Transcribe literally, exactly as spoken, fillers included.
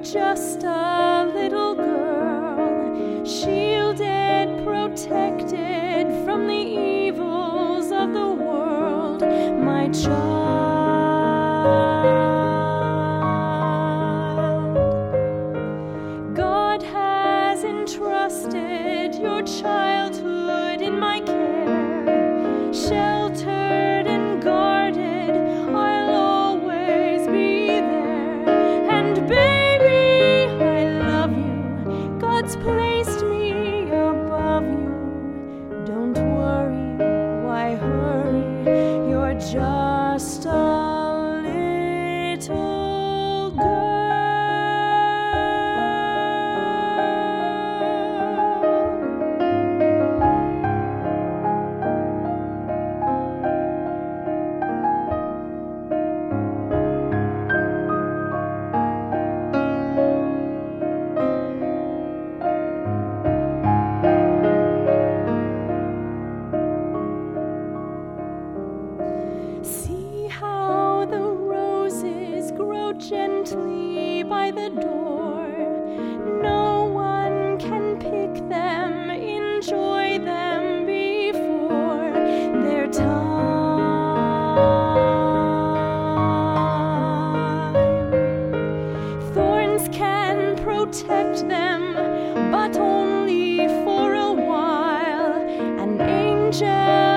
just a little girl, shielded, protected from the evils of the world, my child. God has entrusted your childhood in my care, sheltered and guarded, I'll always be there. And baby, I love you, God's placed me above you. Don't worry, why hurry, you're just a little girl. See how the roses grow gently by the door. No one can pick them, enjoy them before their time. Thorns can protect them, but only for a while. An angel